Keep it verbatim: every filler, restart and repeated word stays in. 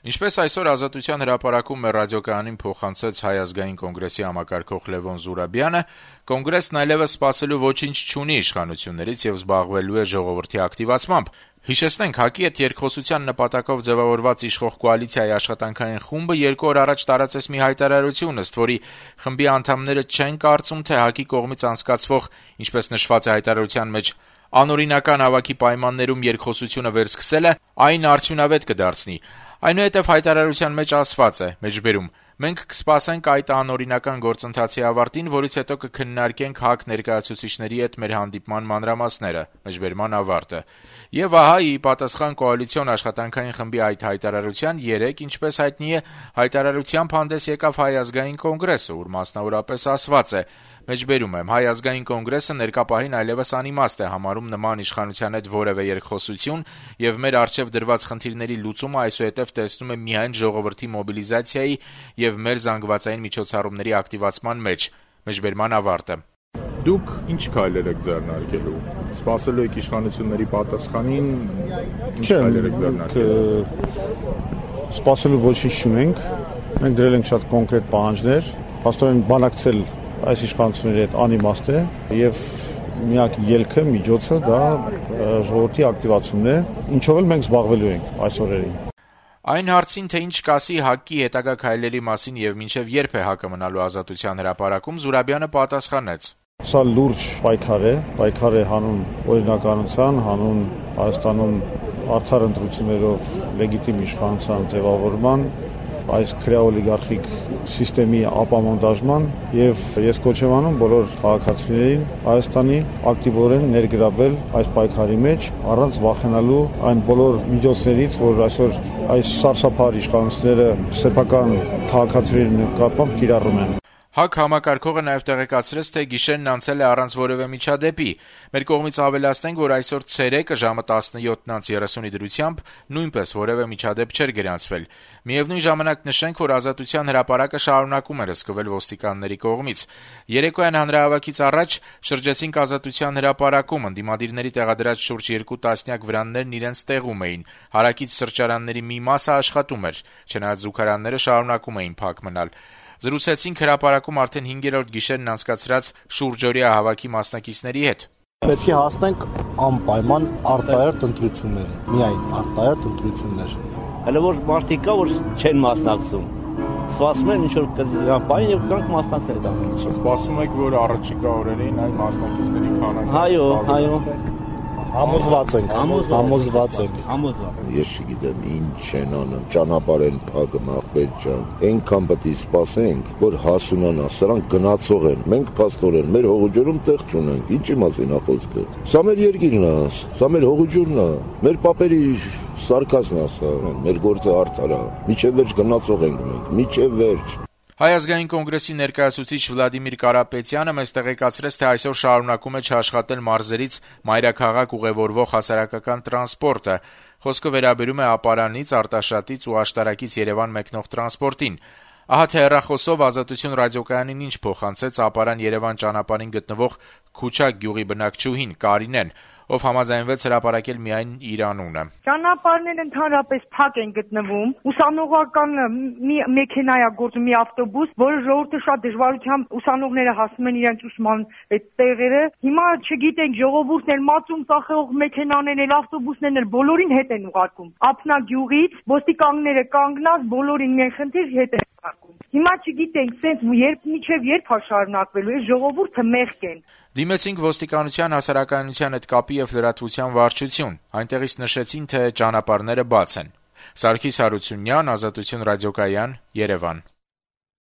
Ինչպես այսօր Ազատության հրապարակում մեր ռադիոկայանին փոխանցեց Հայ ազգային կոնգրեսի համակարգող Լևոն Զուրաբյանը, կոնգրեսն այլևս սպասելու ոչինչ չունի իշխանություններից եւ զբաղվելու է ժողովրդի ակտիվացմամբ։ Հիշեցնենք, ՀԱԿ-ի հետ երկխոսության նպատակով ձևավորված իշխող կոալիցիայի աշխատանքային խումբը երկու օր առաջ տարածեց մի հայտարարություն, ըստ որի խմբի անդամները չեն կարծում, թե ՀԱԿ-ի կողմից անցկացվող, ինչպես նշված է հայտարարության մեջ, անօրինական հավաքի պայմաններում երկխոսությունը վերսկսելը այն արդյունավետ կդարձնի։ Այնուհետև հայտարարության մեջ ասված է, մեջբերում, մենք կսպասենք այդ անօրինական գործընթացի ավարտին, որից հետո կքննարկենք ՀԱԿ ներկայացուցիչների հետ մեր հանդիպման մանրամասները, մեջբերման ավարտը։ Եվ ահա ի պատասխան կոալիցիոն աշխատանքային խմբի այդ հայտարարության երեկ, ինչպես հայտնի է, հայտարարությամբ հանդես եկավ Հայ ազգային կոնգրեսը, ուր մասնավորապես ասված է. Մեջբերում եմ, Հայ ազգային կոնգրեսը ներկա պահին այլևս անիմաստ է համարում նման իշխանության հետ որևէ երկխոսություն եւ մեր առջեւ դրված խնդիրների լուծումը այսուհետեւ տեսնում է միայն ժողովրդի մոբիլիզացիայի եւ մեր զանգվածային միջոցառումների ակտիվացման մեջ, մեջբերման ավարտը։ Դուք ինչ քայլեր եք ձեռնարկելու։ Սպասելու եք իշխանությունների պատասխանին, ինչ քայլեր եք ձեռնարկելու։ Սպասելու ոչինչ չունենք։ Մենք դրել ենք շատ կոնկրետ պահանջներ, փաստորեն բանակցել այս իշխանությունների հետ անիմաստ է եւ միակ ելքը, միջոցը դա ժողովրդի ակտիվացումն է, ինչով էլ մենք զբաղվելու ենք այս օրերին։ Այն հարցին, թե ինչ կասի ՀԱԿ-ի հետագա քայլերի մասին եւ մինչեւ երբ է ՀԱԿ-ը մնալու Ազատության հրապարակում, Զուրաբյանը պատասխանեց. Սա լուրջ պայքար է, պայքար է հանուն օրինականության, հանուն Հայաստանում արդար ընտրություններով լեգիտիմ իշխանության ձևավորման, այս քրեաօլիգարխիկ սիստեմի ապամոնտաժման եւ ես կոչ եմ անում բոլոր քաղաքացիներին Հայաստանի ակտիվորեն ներգրավել այս պայքարի մեջ առանց վախենալու այն բոլոր միջոցներից, որ այսօր այս սարսափար իշխանությունները սեփական քաղաքացիների նկատմամբ կիրառում են։ ՀԱԿ համակարգողը նաև տեղեկացրեց, թե գիշերն անցել է առանց որևէ միջադեպի։ Մեր կողմից ավելացնենք, որ այսօր ցերեկը ժամը տասնյոթ երեսունի դրությամբ նույնպես որևէ միջադեպ չէր գրանցվել։ Միևնույն ժամանակ նշենք, որ Ազատության հրապարակը շարունակում էր հսկվել ոստիկանների կողմից։ Երեկոյան հանրահավաքից առաջ շրջեցինք Ազատության հրապարակում, ընդդիմադիրների տեղադրած շուրջ երկու տասնյակ վրաններն իրենց տեղում էին։ Հարակից սրճարանների մի մասը աշխատում էր, չնայած զուգարանները շարունակում էին փակ մնալ։ Զրուցեցինք հրապարակում արդեն հինգերորդ գիշերն անցկացրած շուրջօրյա հավաքի մասնակիցների հետ։ Պետք է հասնենք անպայման արտահերթ ընտրությունների, միայն արտահերթ ընտրություններ։ Հələ որ մարդիկ կա, որ չեն մասնակցում։ Սպասում են ինչ-որ կդրան պայն եւ կանք մասնակցել դա։ Սպասում եք, որ առաջիկա օրերին այն մասնակիցների քանակը։ Հայո, հայո։ Համոզված ենք, համոզված ենք։ Համոզված։ Ես չգիտեմ ինչ են անում, ճանապարհ են փակում, ախպեր ջան։ Այնքան պետք է սպասենք, որ հասունանա, սրանք գնացող են։ Մենք փաստորեն մեր հողուջուրում տեղ չունենք։ Ինչի մասին է խոսքը։ Սա մեր երկիրն է, սա մեր հողուջուրն է, մեր պապերի սարկածն է սա, մեր գործը արդար է։ Միջև վերջ գնացող ենք մենք, միջև վերջ։ Հայ ազգային կոնգրեսի ներկայացուցիչ Վլադիմիր Կարապետյանը մեզ տեղեկացրեց, թե այսօր շարունակում է չաշխատել մարզերից մայրաքաղաք ուղևորվող հասարակական տրանսպորտը։ Խոսքը վերաբերում է Ապարանից, Արտաշատից ու Աշտարակից Երևան մեկնող տրանսպորտին։ Ահա թե հեռախոսով Ազատություն ռադիոկայանին ինչ փոխանցեց Ապարան-Երևան ճանապարհին գտնվող Քուչակ գյուղի բնակչուհին Կարինեն, ով համաձայնվեց հրապարակել միայն իր անունը։ Ճանապարհները ընդհանրապես փակ են գտնվում։ Ուսանողական մի մեքենա է գործում, մի ավտոբուս, որը ժողովուրդը շատ դժվարությամբ ուսանողները հասնում են իրենց ուսման այդ տեղերը։ Հիմա չգիտենք, ժողովուրդն էլ մածուն ծախող մեքենաներն էլ ավտոբուսներն էլ բոլորին հետ են ուղարկում։ Ափնա գյուղից ոստիկանները կանգնած բոլորին մի խնդիր հետ են ուղարկում։ Հիմա չգիտենք, sense երբ միջև երբ է շարունակվելու, այս ժողովուրդը մեղք են։ Դիմեցինք ոստիկանության հասարակայնության հետ կապի եւ լրատվության վարչություն։ Այնտեղից նշեցին, թե ճանապարհները բաց են։ Սարգիս Հարությունյան, Ազատություն ռադիոկայան, Երևան։